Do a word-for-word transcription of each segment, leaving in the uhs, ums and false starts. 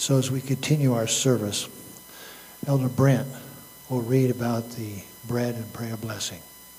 So as we continue our service, Elder Brent will read about the bread and pray a blessing.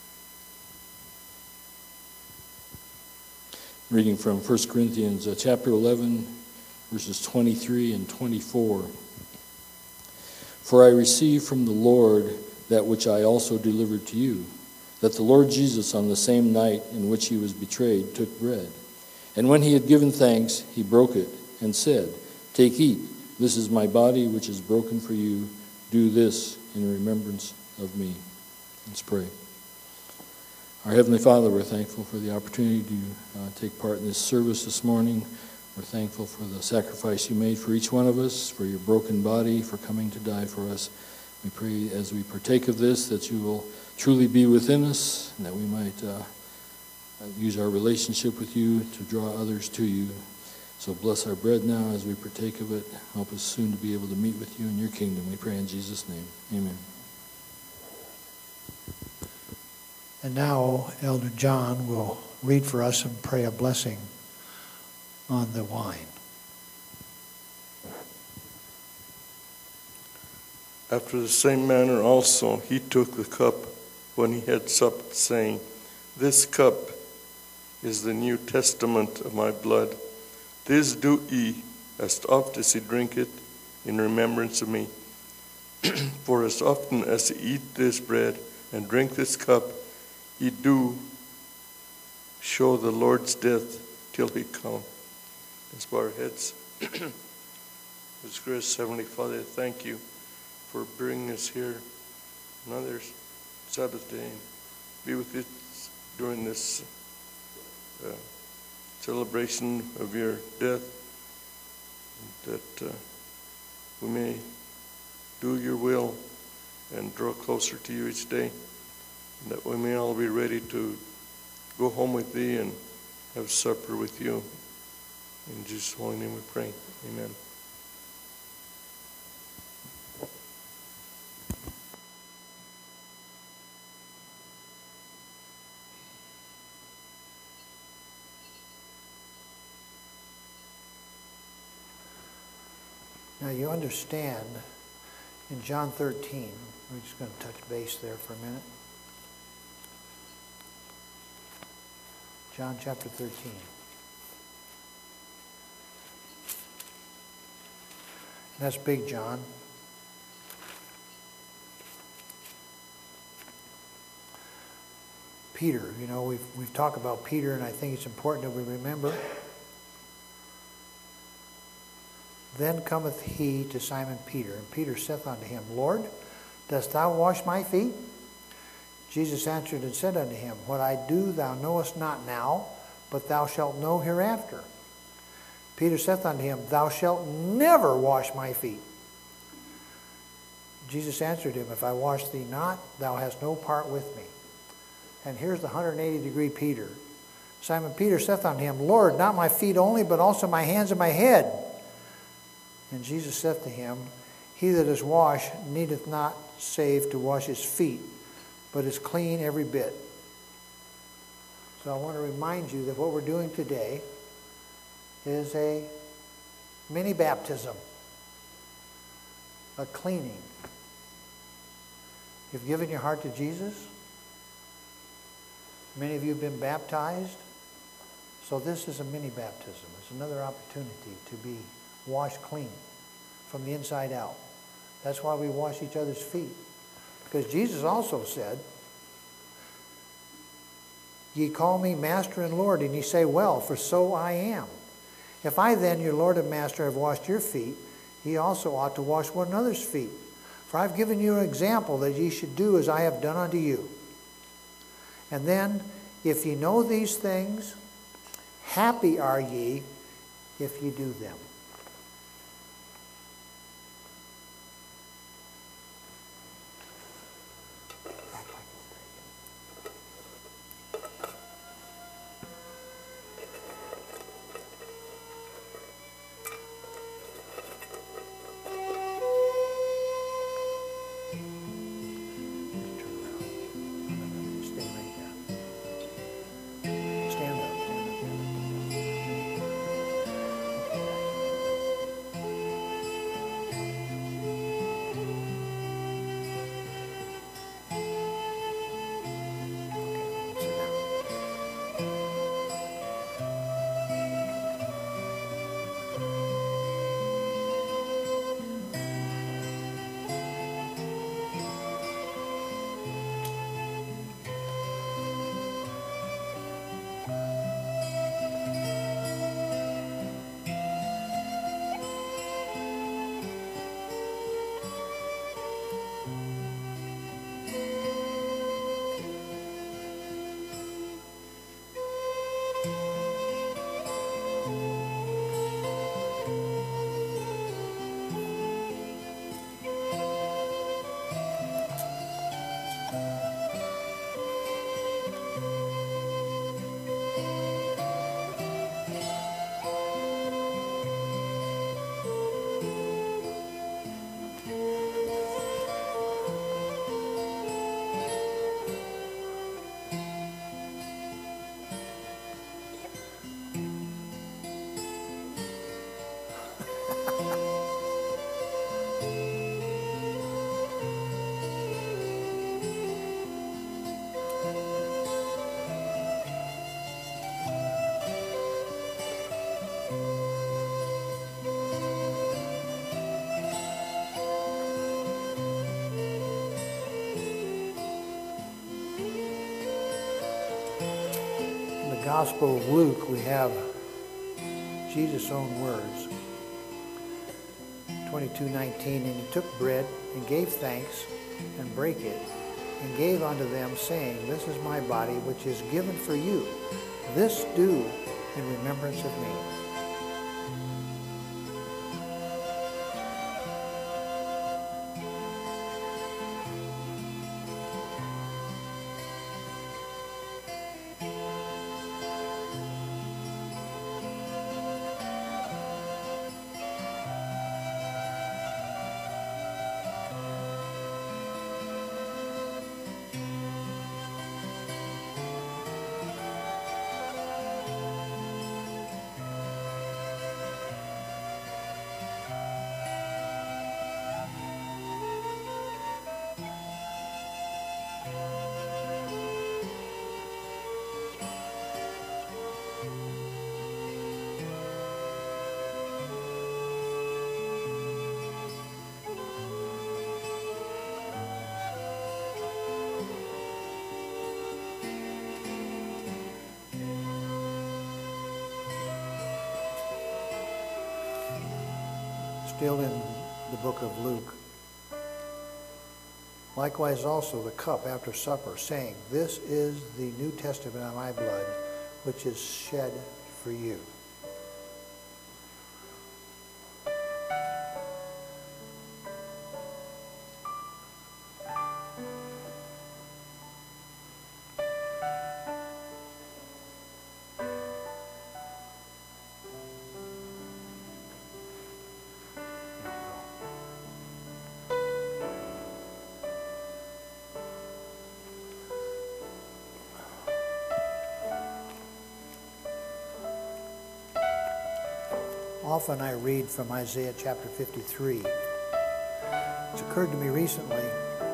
Reading from First Corinthians uh, chapter eleven, verses twenty-three and twenty-four. For I received from the Lord that which I also delivered to you, that the Lord Jesus, on the same night in which he was betrayed, took bread. And when he had given thanks, he broke it and said, Take, eat, this is my body which is broken for you. Do this in remembrance of me. Let's pray. Our Heavenly Father, we're thankful for the opportunity to uh, take part in this service this morning. We're thankful for the sacrifice you made for each one of us, for your broken body, for coming to die for us. We pray as we partake of this that you will truly be within us, and that we might uh, use our relationship with you to draw others to you. So bless our bread now as we partake of it. Help us soon to be able to meet with you in your kingdom. We pray in Jesus' name. Amen. And now Elder John will read for us and pray a blessing on the wine. After the same manner also he took the cup when he had supped, saying, This cup is the New Testament of my blood. This do ye, as oft as ye drink it, in remembrance of me. For as often as ye eat this bread and drink this cup, ye do show the Lord's death till he come. Let's bow our heads. Most gracious Heavenly Father, thank you for bringing us here another Sabbath day. Be with us during this uh, celebration of your death, that uh, we may do your will and draw closer to you each day, and that we may all be ready to go home with thee and have supper with you. In Jesus' holy name we pray. Amen. Now you understand in John thirteen, we're just going to touch base there for a minute. John chapter thirteen. That's Big John. Peter, you know, we've, we've talked about Peter, and I think it's important that we remember. Then cometh he to Simon Peter, and Peter saith unto him, Lord, dost thou wash my feet? Jesus answered and said unto him, What I do thou knowest not now, but thou shalt know hereafter. Peter saith unto him, Thou shalt never wash my feet. Jesus answered him, If I wash thee not, thou hast no part with me. And here's the one hundred eighty degree Peter. Simon Peter saith unto him, Lord, not my feet only, but also my hands and my head. And Jesus saith to him, He that is washed needeth not save to wash his feet, but is clean every bit. So I want to remind you that what we're doing today is a mini baptism, a cleaning. You've given your heart to Jesus. Many of you have been baptized. So this is a mini baptism. It's another opportunity to be washed clean from the inside out. That's why we wash each other's feet. Because Jesus also said, Ye call me Master and Lord, and ye say, Well, for so I am. If I then, your Lord and Master, have washed your feet, ye also ought to wash one another's feet. For I've given you an example that ye should do as I have done unto you. And then, if ye know these things, happy are ye if ye do them. Gospel of Luke, we have Jesus' own words. twenty-two nineteen, and he took bread and gave thanks and brake it and gave unto them, saying, This is my body, which is given for you. This do in remembrance of me. Still in the book of Luke. Likewise also the cup after supper, saying, This is the New Testament of my blood, which is shed for you. Often I read from Isaiah chapter fifty-three. It's occurred to me recently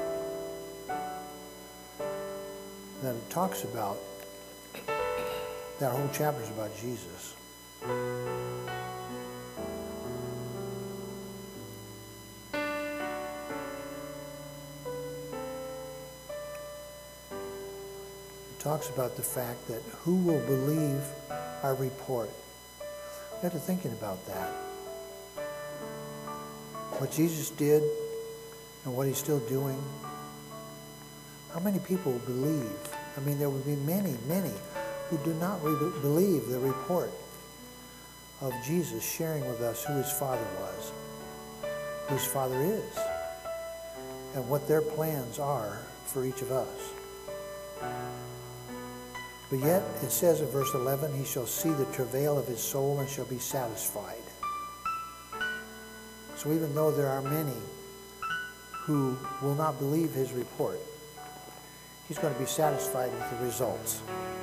that it talks about, that whole chapter is about Jesus. It talks about the fact that who will believe our report. I got to thinking about that. What Jesus did and what he's still doing. How many people will believe? I mean, there will be many, many who do not re- believe the report of Jesus sharing with us who his Father was, who his Father is, and what their plans are for each of us. But yet, it says in verse eleven, he shall see the travail of his soul and shall be satisfied. So even though there are many who will not believe his report, he's going to be satisfied with the results.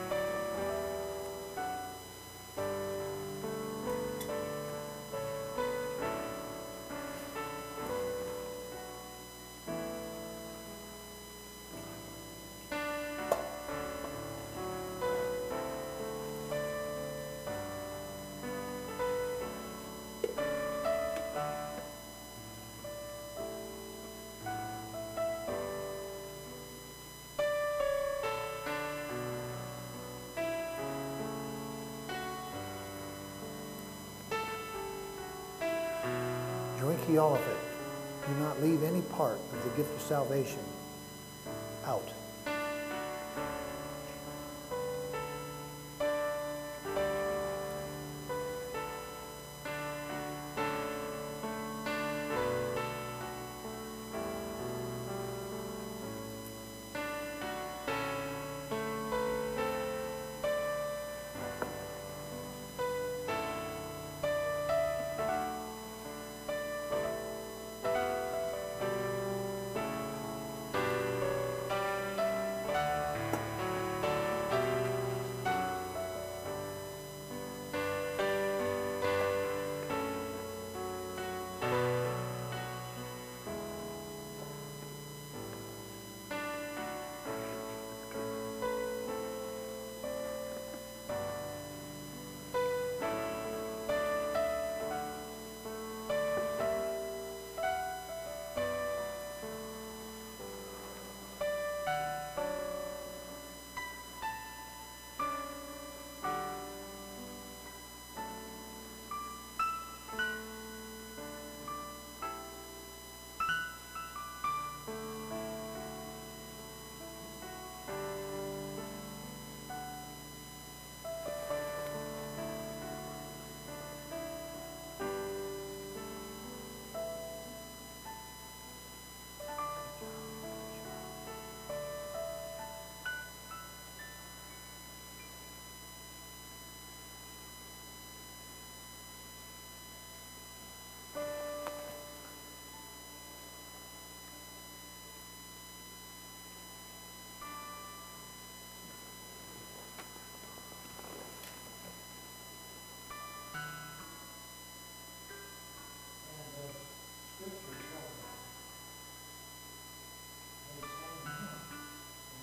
Drink ye all of it. Do not leave any part of the gift of salvation out.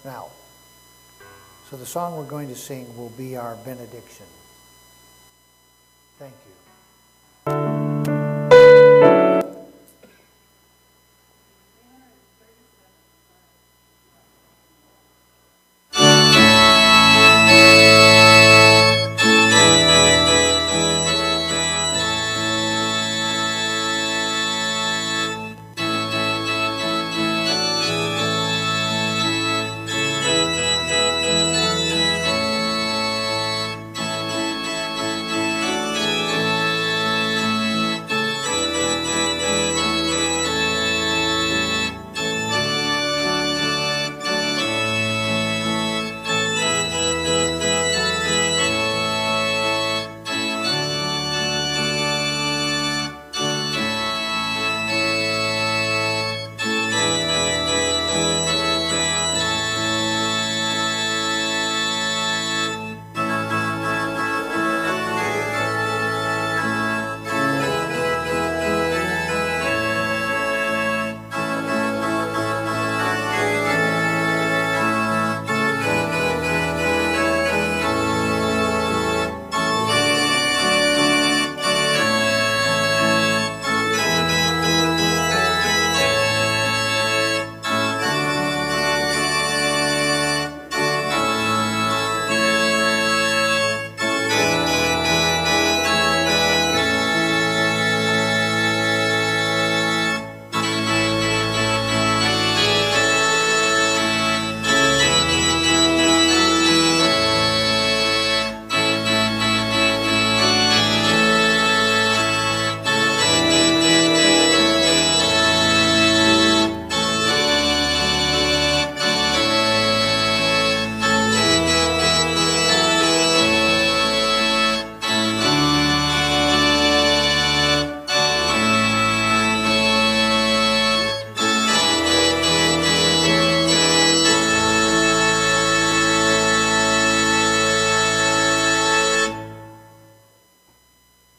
Now, so the song we're going to sing will be our benediction. Thank you.